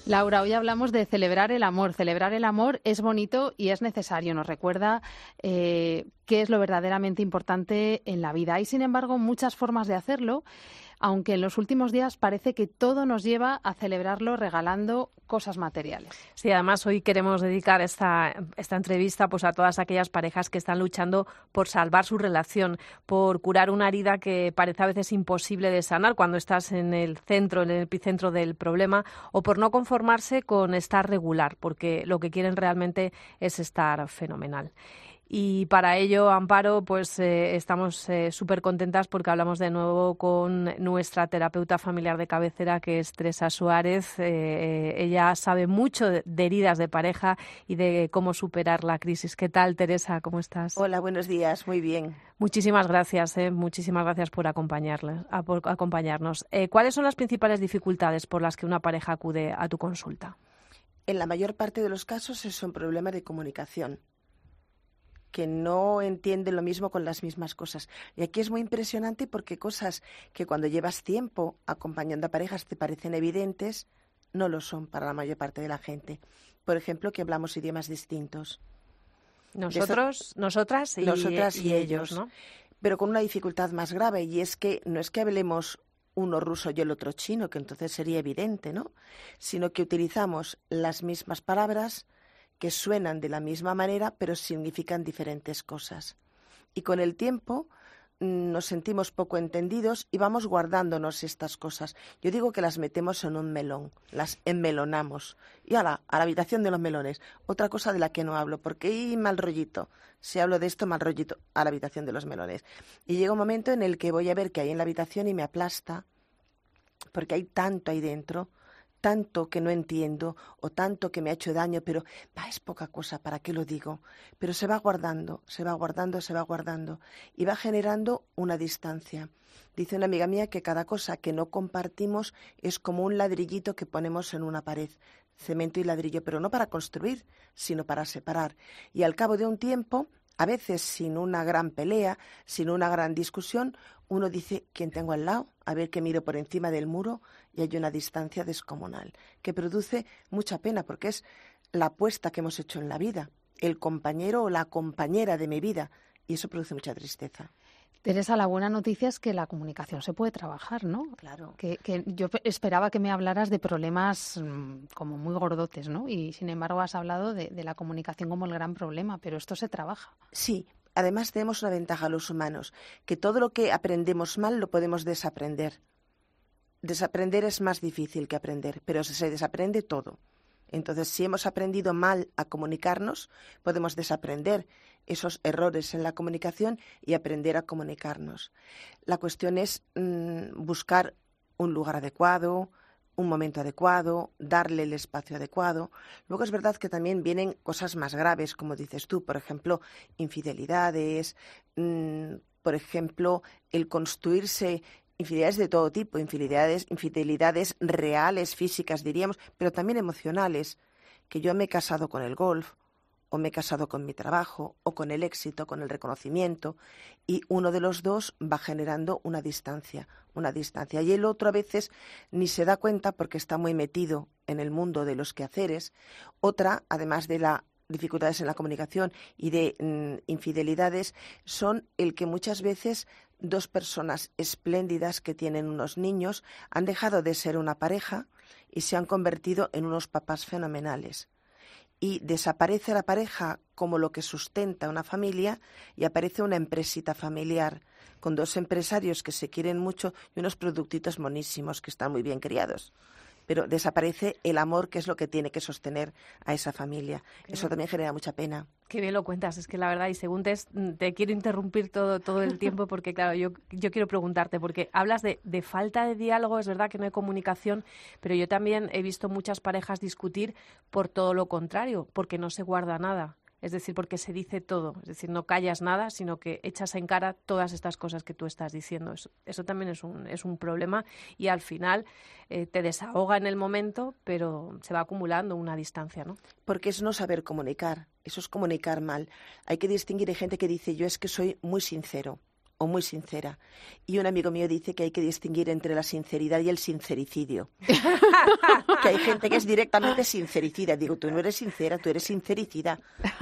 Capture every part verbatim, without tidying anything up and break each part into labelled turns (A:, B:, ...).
A: Laura, hoy hablamos de celebrar el amor. Celebrar el amor es bonito y es necesario. Nos recuerda eh, qué es lo verdaderamente importante en la vida. Hay, sin embargo, muchas formas de hacerlo, aunque en los últimos días parece que todo nos lleva a celebrarlo regalando cosas materiales.
B: Sí, además hoy queremos dedicar esta, esta entrevista pues a todas aquellas parejas que están luchando por salvar su relación, por curar una herida que parece a veces imposible de sanar cuando estás en el centro, en el epicentro del problema, o por no conformarse con estar regular, porque lo que quieren realmente es estar fenomenal. Y para ello, Amparo, pues eh, estamos eh, súper contentas porque hablamos de nuevo con nuestra terapeuta familiar de cabecera, que es Teresa Suárez. Eh, ella sabe mucho de, de heridas de pareja y de cómo superar la crisis. ¿Qué tal, Teresa? ¿Cómo estás?
C: Hola, buenos días. Muy bien.
B: Muchísimas gracias, eh, muchísimas gracias por acompañarles, a, por acompañarnos. Eh, ¿Cuáles son las principales dificultades por las que una pareja acude a tu consulta?
C: En la mayor parte de los casos es un problema de comunicación, que no entienden lo mismo con las mismas cosas. Y aquí es muy impresionante porque cosas que cuando llevas tiempo acompañando a parejas te parecen evidentes, no lo son para la mayor parte de la gente. Por ejemplo, que hablamos idiomas distintos.
B: Nosotros,
C: Esto,
B: nosotras y,
C: nosotras y,
B: y
C: ellos,
B: ellos, ¿no?
C: Pero con una dificultad más grave, y es que no es que hablemos uno ruso y el otro chino, que entonces sería evidente, ¿no? Sino que utilizamos las mismas palabras que suenan de la misma manera, pero significan diferentes cosas. Y con el tiempo mmm, nos sentimos poco entendidos y vamos guardándonos estas cosas. Yo digo que las metemos en un melón, las enmelonamos. Y ala, a la habitación de los melones. Otra cosa de la que no hablo, porque hay mal rollito. Si hablo de esto, mal rollito, a la habitación de los melones. Y llega un momento en el que voy a ver qué hay en la habitación y me aplasta, porque hay tanto ahí dentro, tanto que no entiendo o tanto que me ha hecho daño, pero va, es poca cosa, ¿para qué lo digo? Pero se va guardando, se va guardando, se va guardando y va generando una distancia. Dice una amiga mía que cada cosa que no compartimos es como un ladrillito que ponemos en una pared, cemento y ladrillo, pero no para construir, sino para separar. Y al cabo de un tiempo, a veces sin una gran pelea, sin una gran discusión, uno dice, ¿quién tengo al lado? A ver que miro por encima del muro y hay una distancia descomunal, que produce mucha pena porque es la apuesta que hemos hecho en la vida, el compañero o la compañera de mi vida, y eso produce mucha tristeza.
A: Teresa, la buena noticia es que la comunicación se puede trabajar, ¿no?
C: Claro.
A: Que, que yo esperaba que me hablaras de problemas mmm, como muy gordotes, ¿no? Y sin embargo has hablado de, de la comunicación como el gran problema, pero esto se trabaja.
C: Sí. Además tenemos una ventaja los humanos, que todo lo que aprendemos mal lo podemos desaprender. Desaprender es más difícil que aprender, pero se desaprende todo. Entonces, si hemos aprendido mal a comunicarnos, podemos desaprender esos errores en la comunicación y aprender a comunicarnos. La cuestión es mmm, buscar un lugar adecuado, un momento adecuado, darle el espacio adecuado. Luego es verdad que también vienen cosas más graves, como dices tú, por ejemplo, infidelidades, mmm, por ejemplo, el construirse infidelidades de todo tipo, infidelidades, infidelidades reales, físicas, diríamos, pero también emocionales, que yo me he casado con el golf, o me he casado con mi trabajo, o con el éxito, con el reconocimiento, y uno de los dos va generando una distancia, una distancia. Y el otro a veces ni se da cuenta porque está muy metido en el mundo de los quehaceres. Otra, además de las dificultades en la comunicación y de mm, infidelidades, son el que muchas veces dos personas espléndidas que tienen unos niños han dejado de ser una pareja y se han convertido en unos papás fenomenales. Y desaparece la pareja como lo que sustenta una familia y aparece una empresita familiar con dos empresarios que se quieren mucho y unos productitos monísimos que están muy bien criados. Pero desaparece el amor, que es lo que tiene que sostener a esa familia. Qué Eso bien. También genera mucha pena.
B: Qué bien lo cuentas, es que la verdad, y según te, te quiero interrumpir todo, todo el tiempo porque, claro, yo, yo quiero preguntarte, porque hablas de, de falta de diálogo, es verdad que no hay comunicación, pero yo también he visto muchas parejas discutir por todo lo contrario, porque no se guarda nada. Es decir, porque se dice todo, es decir, no callas nada, sino que echas en cara todas estas cosas que tú estás diciendo. Eso, eso también es un, es un problema y al final eh, te desahoga en el momento, pero se va acumulando una distancia, ¿no?
C: Porque es no saber comunicar, eso es comunicar mal. Hay que distinguir, hay gente que dice, yo es que soy muy sincero, o muy sincera. Y un amigo mío dice que hay que distinguir entre la sinceridad y el sincericidio. Que hay gente que es directamente sincericida. Digo, tú no eres sincera, tú eres sincericida.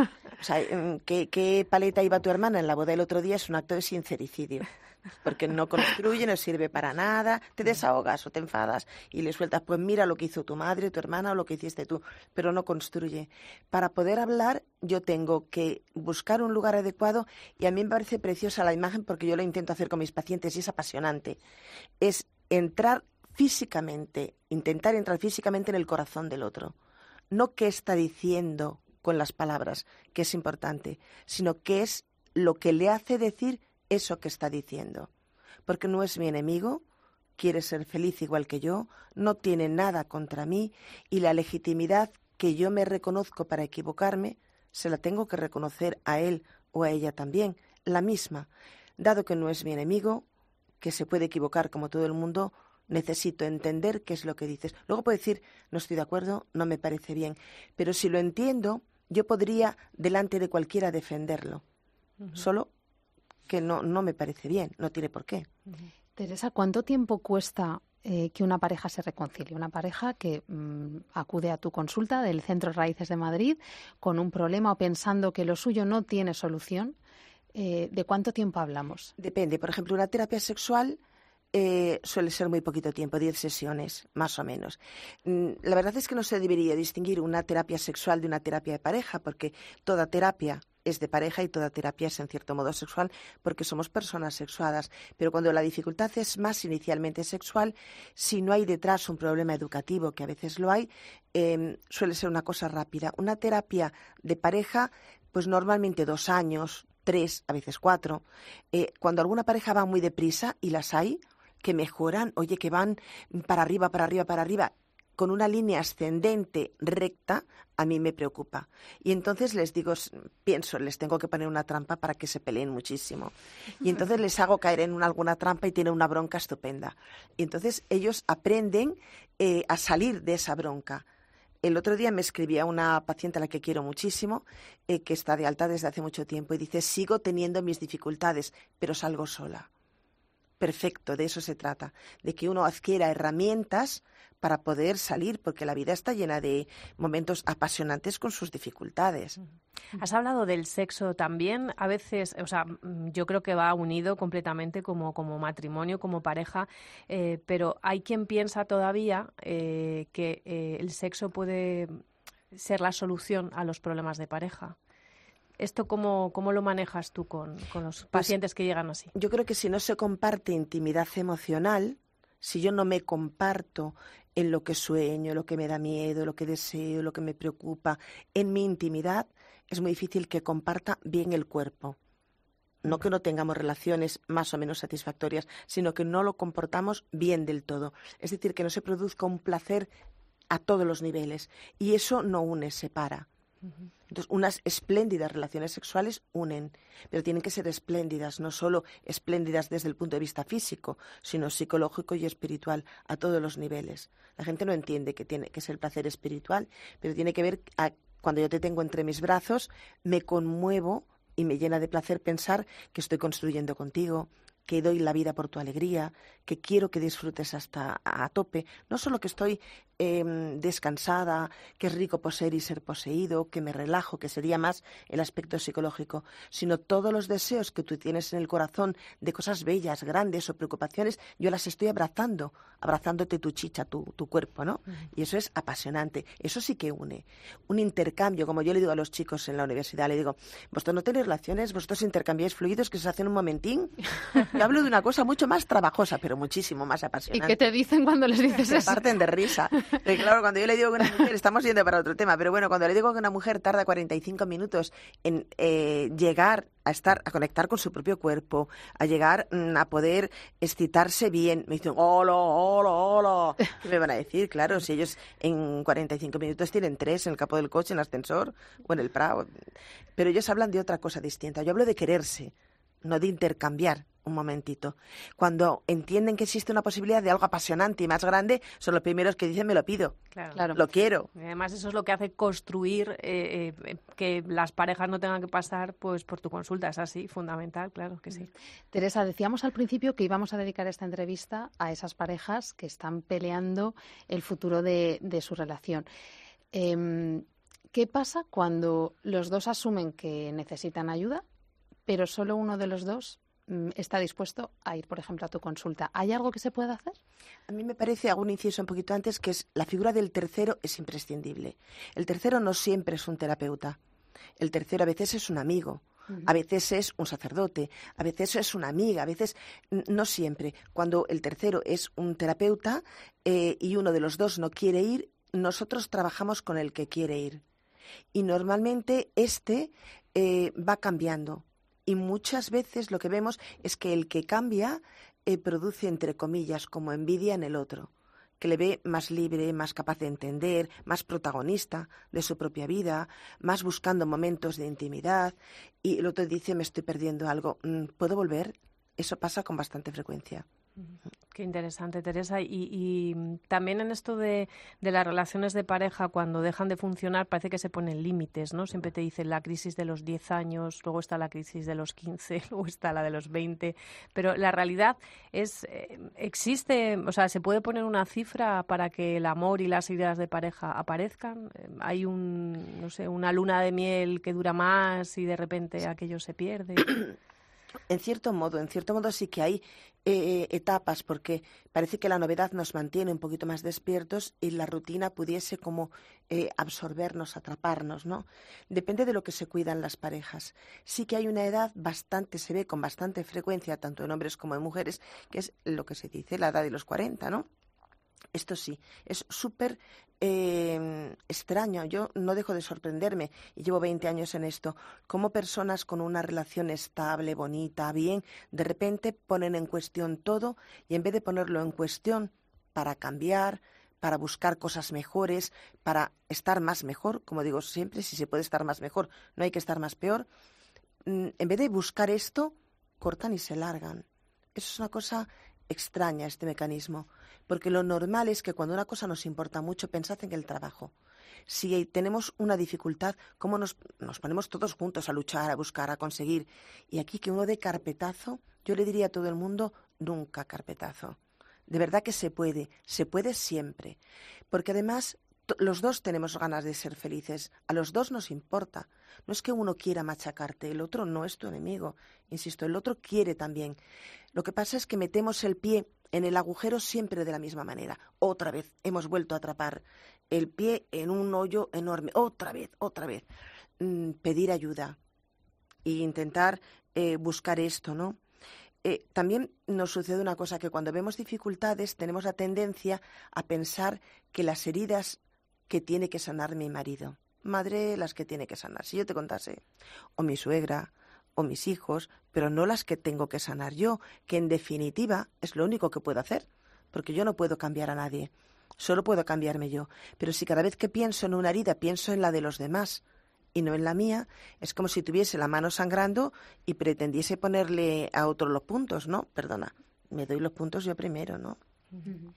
C: O sea, ¿qué, qué paleta iba tu hermana en la boda el otro día? Es un acto de sincericidio. Porque no construye, no sirve para nada, te desahogas o te enfadas y le sueltas, pues mira lo que hizo tu madre, tu hermana o lo que hiciste tú, pero no construye. Para poder hablar yo tengo que buscar un lugar adecuado y a mí me parece preciosa la imagen porque yo lo intento hacer con mis pacientes y es apasionante. Es entrar físicamente, intentar entrar físicamente en el corazón del otro. No qué está diciendo con las palabras, que es importante, sino qué es lo que le hace decir eso que está diciendo, porque no es mi enemigo, quiere ser feliz igual que yo, no tiene nada contra mí y la legitimidad que yo me reconozco para equivocarme, se la tengo que reconocer a él o a ella también, la misma. Dado que no es mi enemigo, que se puede equivocar como todo el mundo, necesito entender qué es lo que dices. Luego puedo decir, no estoy de acuerdo, no me parece bien, pero si lo entiendo, yo podría delante de cualquiera defenderlo, uh-huh. Solo que no, no me parece bien, no tiene por qué.
A: Teresa, ¿cuánto tiempo cuesta eh, que una pareja se reconcilie? Una pareja que mmm, acude a tu consulta del Centro Raíces de Madrid con un problema o pensando que lo suyo no tiene solución. Eh, ¿De cuánto tiempo hablamos?
C: Depende. Por ejemplo, una terapia sexual eh, suele ser muy poquito tiempo, diez sesiones, más o menos. Mm, la verdad es que no se debería distinguir una terapia sexual de una terapia de pareja, porque toda terapia es de pareja y toda terapia es en cierto modo sexual porque somos personas sexuadas. Pero cuando la dificultad es más inicialmente sexual, si no hay detrás un problema educativo, que a veces lo hay, eh, suele ser una cosa rápida. Una terapia de pareja, pues normalmente dos años, tres, a veces cuatro. Eh, cuando alguna pareja va muy deprisa, y las hay, que mejoran, oye, que van para arriba, para arriba, para arriba, con una línea ascendente recta, a mí me preocupa. Y entonces les digo, pienso, les tengo que poner una trampa para que se peleen muchísimo. Y entonces les hago caer en una, alguna trampa y tienen una bronca estupenda. Y entonces ellos aprenden eh, a salir de esa bronca. El otro día me escribía una paciente a la que quiero muchísimo, eh, que está de alta desde hace mucho tiempo, y dice, sigo teniendo mis dificultades, pero salgo sola. Perfecto, de eso se trata, de que uno adquiera herramientas para poder salir, porque la vida está llena de momentos apasionantes con sus dificultades.
B: Has hablado del sexo también, a veces, o sea, yo creo que va unido completamente como, como matrimonio, como pareja, eh, pero hay quien piensa todavía eh, que eh, el sexo puede ser la solución a los problemas de pareja. ¿Esto cómo, cómo lo manejas tú con, con los pacientes pues, que llegan así?
C: Yo creo que si no se comparte intimidad emocional, si yo no me comparto en lo que sueño, lo que me da miedo, lo que deseo, lo que me preocupa, en mi intimidad, es muy difícil que comparta bien el cuerpo. No que no tengamos relaciones más o menos satisfactorias, sino que no lo comportamos bien del todo. Es decir, que no se produzca un placer a todos los niveles. Y eso no une, separa. Entonces, unas espléndidas relaciones sexuales unen, pero tienen que ser espléndidas, no solo espléndidas desde el punto de vista físico, sino psicológico y espiritual, a todos los niveles. La gente no entiende que tiene que ser el placer espiritual, pero tiene que ver, a, cuando yo te tengo entre mis brazos, me conmuevo y me llena de placer pensar que estoy construyendo contigo, que doy la vida por tu alegría, que quiero que disfrutes hasta a, a tope. No solo que estoy eh, descansada, que es rico poseer y ser poseído, que me relajo, que sería más el aspecto psicológico, sino todos los deseos que tú tienes en el corazón de cosas bellas, grandes o preocupaciones, yo las estoy abrazando, abrazándote tu chicha, tu, tu cuerpo, ¿no? Uh-huh. Y eso es apasionante. Eso sí que une. Un intercambio, como yo le digo a los chicos en la universidad, le digo, vosotros no tenéis relaciones, vosotros intercambiáis fluidos que se hacen un momentín. Yo hablo de una cosa mucho más trabajosa, pero muchísimo más apasionante.
A: ¿Y qué te dicen cuando les dices
C: se
A: eso?
C: Se parten de risa. Pero claro, cuando yo le digo que una mujer, estamos yendo para otro tema, pero bueno, cuando le digo que una mujer tarda cuarenta y cinco minutos en eh, llegar a estar, a conectar con su propio cuerpo, a llegar mmm, a poder excitarse bien, me dicen, hola, hola, hola. ¿Qué me van a decir? Claro, si ellos en cuarenta y cinco minutos tienen tres en el capó del coche, en el ascensor o en el prado. Pero ellos hablan de otra cosa distinta. Yo hablo de quererse, no de intercambiar un momentito. Cuando entienden que existe una posibilidad de algo apasionante y más grande, son los primeros que dicen me lo pido,
B: claro.
A: Claro.
C: lo quiero.
B: Y además eso es lo que hace construir eh, eh, que las parejas no tengan que pasar pues por tu consulta. Es así, fundamental, claro que sí.
A: Teresa, decíamos al principio que íbamos a dedicar esta entrevista a esas parejas que están peleando el futuro de, de su relación. Eh, ¿Qué pasa cuando los dos asumen que necesitan ayuda, pero solo uno de los dos mm, está dispuesto a ir, por ejemplo, a tu consulta? ¿Hay algo que se pueda hacer?
C: A mí me parece, hago un inciso un poquito antes, que es la figura del tercero es imprescindible. El tercero no siempre es un terapeuta. El tercero a veces es un amigo, uh-huh. a veces es un sacerdote, a veces es una amiga, a veces no siempre. Cuando el tercero es un terapeuta eh, y uno de los dos no quiere ir, nosotros trabajamos con el que quiere ir. Y normalmente este eh, va cambiando. Y muchas veces lo que vemos es que el que cambia eh, produce, entre comillas, como envidia en el otro, que le ve más libre, más capaz de entender, más protagonista de su propia vida, más buscando momentos de intimidad. Y el otro dice, me estoy perdiendo algo, ¿puedo volver? Eso pasa con bastante frecuencia.
B: Qué interesante, Teresa. Y, y también en esto de, de las relaciones de pareja, cuando dejan de funcionar, parece que se ponen límites, ¿no? Siempre te dicen la crisis de los diez años, luego está la crisis de los quince, luego está la de los veinte. Pero la realidad es, eh, existe, o sea, ¿se puede poner una cifra para que el amor y las ideas de pareja aparezcan? ¿Hay un, no sé, una luna de miel que dura más y de repente aquello se pierde?
C: En cierto modo, en cierto modo sí que hay eh, etapas, porque parece que la novedad nos mantiene un poquito más despiertos y la rutina pudiese como eh, absorbernos, atraparnos, ¿no? Depende de lo que se cuidan las parejas. Sí que hay una edad bastante, se ve con bastante frecuencia, tanto en hombres como en mujeres, que es lo que se dice la edad de los cuarenta, ¿no? Esto sí, es súper eh, extraño. Yo no dejo de sorprenderme, y llevo veinte años en esto, cómo personas con una relación estable, bonita, bien, de repente ponen en cuestión todo y en vez de ponerlo en cuestión para cambiar, para buscar cosas mejores, para estar más mejor, como digo siempre, si se puede estar más mejor, no hay que estar más peor, en vez de buscar esto, cortan y se largan. Eso es una cosa extraña, este mecanismo, porque lo normal es que cuando una cosa nos importa mucho, pensad en el trabajo. Si tenemos una dificultad, ¿cómo nos, nos ponemos todos juntos a luchar, a buscar, a conseguir? Y aquí que uno dé carpetazo, yo le diría a todo el mundo, nunca carpetazo. De verdad que se puede, se puede siempre, porque además los dos tenemos ganas de ser felices, a los dos nos importa. No es que uno quiera machacarte, el otro no es tu enemigo. Insisto, el otro quiere también. Lo que pasa es que metemos el pie en el agujero siempre de la misma manera. Otra vez hemos vuelto a atrapar el pie en un hoyo enorme. Otra vez, otra vez. Mm, pedir ayuda e intentar eh, buscar esto, ¿no? Eh, también nos sucede una cosa, que cuando vemos dificultades tenemos la tendencia a pensar que las heridas que tiene que sanar mi marido, madre, las que tiene que sanar, si yo te contase, o mi suegra, o mis hijos, pero no las que tengo que sanar yo, que en definitiva es lo único que puedo hacer, porque yo no puedo cambiar a nadie, solo puedo cambiarme yo. Pero si cada vez que pienso en una herida pienso en la de los demás y no en la mía, es como si tuviese la mano sangrando y pretendiese ponerle a otro los puntos, ¿no? Perdona, me doy los puntos yo primero, ¿no?
B: Uh-huh.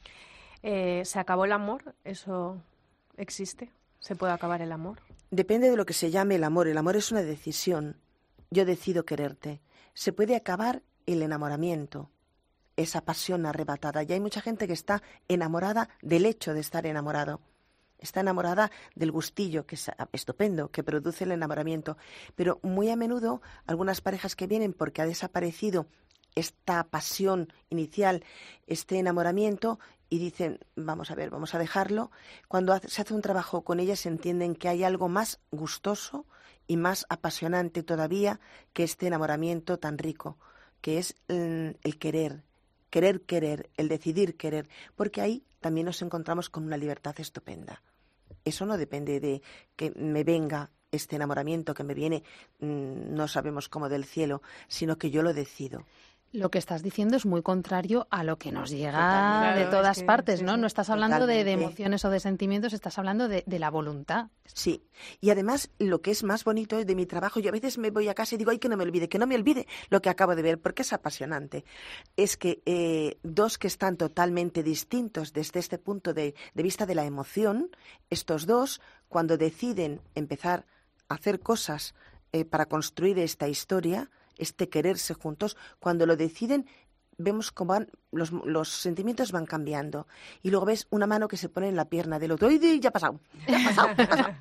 B: Eh, ¿Se acabó el amor? ¿Eso existe? ¿Se puede acabar el amor?
C: Depende de lo que se llame el amor. El amor es una decisión. Yo decido quererte. Se puede acabar el enamoramiento, esa pasión arrebatada. Y hay mucha gente que está enamorada del hecho de estar enamorado. Está enamorada del gustillo, que es estupendo, que produce el enamoramiento. Pero muy a menudo algunas parejas que vienen porque ha desaparecido esta pasión inicial, este enamoramiento, y dicen, vamos a ver, vamos a dejarlo. Cuando se hace un trabajo con ellas entienden que hay algo más gustoso y más apasionante todavía que este enamoramiento tan rico, que es el, el querer, querer querer, el decidir querer, porque ahí también nos encontramos con una libertad estupenda. Eso no depende de que me venga este enamoramiento que me viene, mmm, no sabemos cómo del cielo, sino que yo lo decido.
A: Lo que estás diciendo es muy contrario a lo que nos llega
C: Totalmente.
A: de
B: Claro,
A: todas
B: es que,
A: partes,
B: sí,
A: ¿no?
B: sí.
A: No estás hablando de, de
C: Totalmente.
A: emociones o de sentimientos, estás hablando de, de la voluntad.
C: Sí, y además lo que es más bonito de mi trabajo, yo a veces me voy a casa y digo, ay, que no me olvide, que no me olvide lo que acabo de ver, porque es apasionante. Es que eh, dos que están totalmente distintos desde este punto de, de vista de la emoción, estos dos, cuando deciden empezar a hacer cosas eh, para construir esta historia, este quererse juntos, cuando lo deciden, vemos cómo van, los, los sentimientos van cambiando. Y luego ves una mano que se pone en la pierna del otro. ¡Ay, ya ha pasado! ¡Ya ha pasado! Ya ha pasado!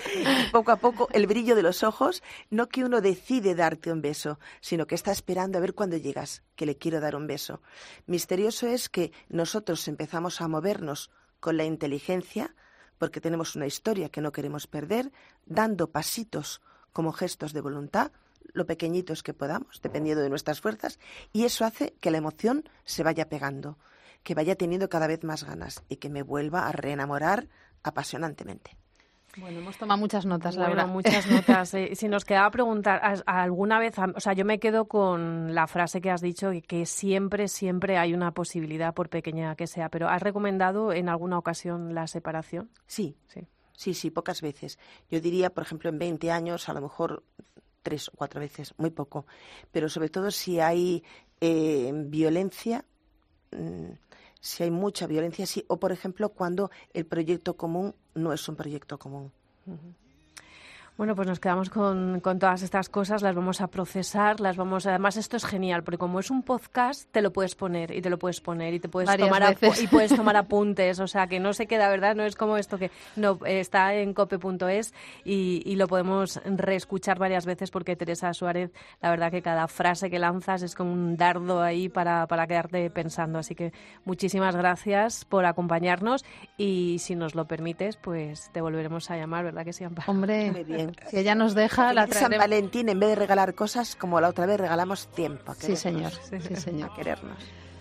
C: Y poco a poco el brillo de los ojos, no que uno decide darte un beso, sino que está esperando a ver cuándo llegas, que le quiero dar un beso. Misterioso es que nosotros empezamos a movernos con la inteligencia, porque tenemos una historia que no queremos perder, dando pasitos como gestos de voluntad, lo pequeñitos que podamos, dependiendo de nuestras fuerzas, y eso hace que la emoción se vaya pegando, que vaya teniendo cada vez más ganas y que me vuelva a reenamorar apasionantemente.
A: Bueno, hemos tomado muchas notas, la
B: Bueno,
A: verdad.
B: muchas notas. Eh, si nos quedaba preguntar, ¿a- a ¿alguna vez, o sea, yo me quedo con la frase que has dicho, que- que siempre, siempre hay una posibilidad, por pequeña que sea, pero ¿has recomendado en alguna ocasión la separación?
C: Sí,
B: Sí.
C: sí, sí, pocas veces. Yo diría, por ejemplo, en veinte años, a lo mejor tres o cuatro veces, muy poco. Pero sobre todo si hay eh, violencia, mmm, si hay mucha violencia, sí, o por ejemplo cuando el proyecto común no es un proyecto común.
B: Uh-huh. Bueno, pues nos quedamos con, con todas estas cosas, las vamos a procesar, las vamos. Además, esto es genial, porque como es un podcast, te lo puedes poner y te lo puedes poner y te puedes
A: Varias
B: tomar apu-
A: veces.
B: y puedes tomar apuntes, o sea, que no se queda, ¿verdad? No es como esto que no eh, está en cope punto es y, y lo podemos reescuchar varias veces, porque Teresa Suárez, la verdad que cada frase que lanzas es como un dardo ahí para, para quedarte pensando. Así que muchísimas gracias por acompañarnos y si nos lo permites, pues te volveremos a llamar, ¿verdad que sí, Amparo?
A: Hombre,
C: Muy bien.
A: si ella nos deja, la
C: Feliz San
A: traeremos.
C: Valentín, en vez de regalar cosas, como la otra vez regalamos tiempo. A
A: Sí, señor.
C: querernos,
A: Sí, señor.
C: a querernos.